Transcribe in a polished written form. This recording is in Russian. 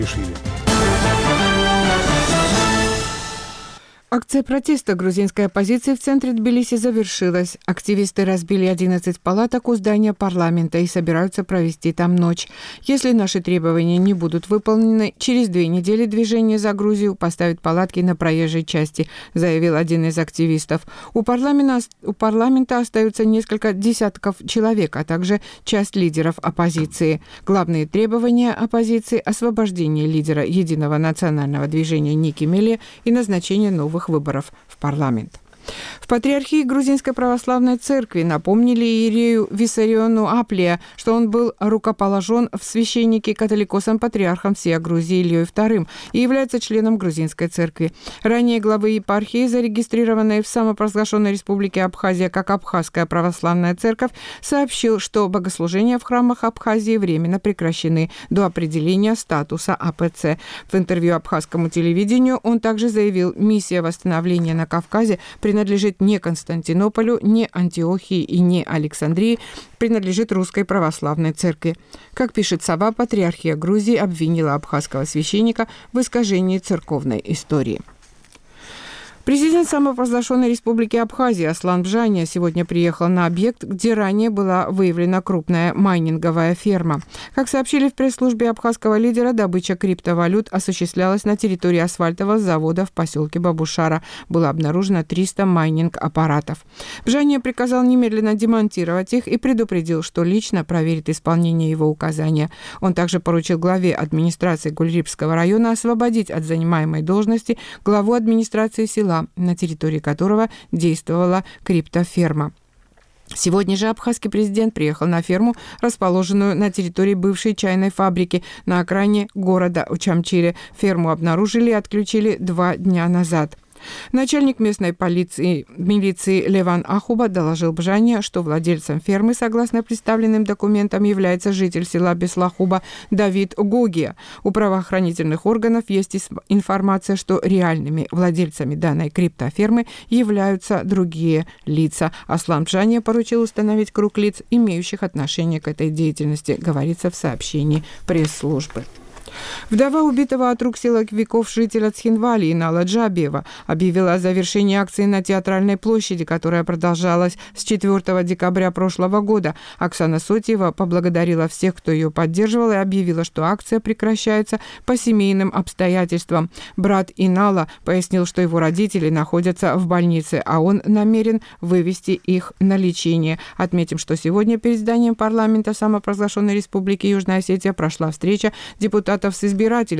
решили. Акция протеста грузинской оппозиции в центре Тбилиси завершилась. Активисты разбили 11 палаток у здания парламента и собираются провести там ночь. Если наши требования не будут выполнены, через 2 недели движение за Грузию поставит палатки на проезжей части, заявил один из активистов. У парламента остаются несколько десятков человек, а также часть лидеров оппозиции. Главные требования оппозиции – освобождение лидера Единого национального движения Ники Меле и назначение новых выборов в парламент. В Патриархии Грузинской Православной Церкви напомнили иерею Виссариону Аплия, что он был рукоположен в священники католикосом патриархом всея Грузии Ильей II и является членом Грузинской Церкви. Ранее главы епархии, зарегистрированные в самопровозглашенной республике Абхазия как Абхазская Православная Церковь, сообщил, что богослужения в храмах Абхазии временно прекращены до определения статуса АПЦ. В интервью абхазскому телевидению он также заявил, миссия восстановления на Кавказе принадлежит не Константинополю, не Антиохии и не Александрии, принадлежит Русской Православной Церкви. Как пишет Сава, Патриархия Грузии обвинила абхазского священника в искажении церковной истории. Президент самопровозглашенной республики Абхазия Аслан Бжания сегодня приехал на объект, где ранее была выявлена крупная майнинговая ферма. Как сообщили в пресс-службе абхазского лидера, добыча криптовалют осуществлялась на территории асфальтового завода в поселке Бабушара. Было обнаружено 300 майнинг-аппаратов. Бжания приказал немедленно демонтировать их и предупредил, что лично проверит исполнение его указания. Он также поручил главе администрации Гульрипского района освободить от занимаемой должности главу администрации села, на территории которого действовала криптоферма. Сегодня же абхазский президент приехал на ферму, расположенную на территории бывшей чайной фабрики на окраине города Учамчире. Ферму обнаружили и отключили 2 дня назад. Начальник местной милиции Леван Ахуба доложил Бжания, что владельцем фермы, согласно представленным документам, является житель села Беслахуба Давид Гогия. У правоохранительных органов есть информация, что реальными владельцами данной криптофермы являются другие лица. Аслан Бжания поручил установить круг лиц, имеющих отношение к этой деятельности, говорится в сообщении пресс-службы. Вдова убитого от рук силовиков жителя Цхинвали Инала Джабиева объявила о завершении акции на Театральной площади, которая продолжалась с 4 декабря прошлого года. Оксана Сотьева поблагодарила всех, кто ее поддерживал, и объявила, что акция прекращается по семейным обстоятельствам. Брат Инала пояснил, что его родители находятся в больнице, а он намерен вывести их на лечение. Отметим, что сегодня перед зданием парламента самопровозглашенной республики Южная Осетия прошла встреча депутатов с избирателями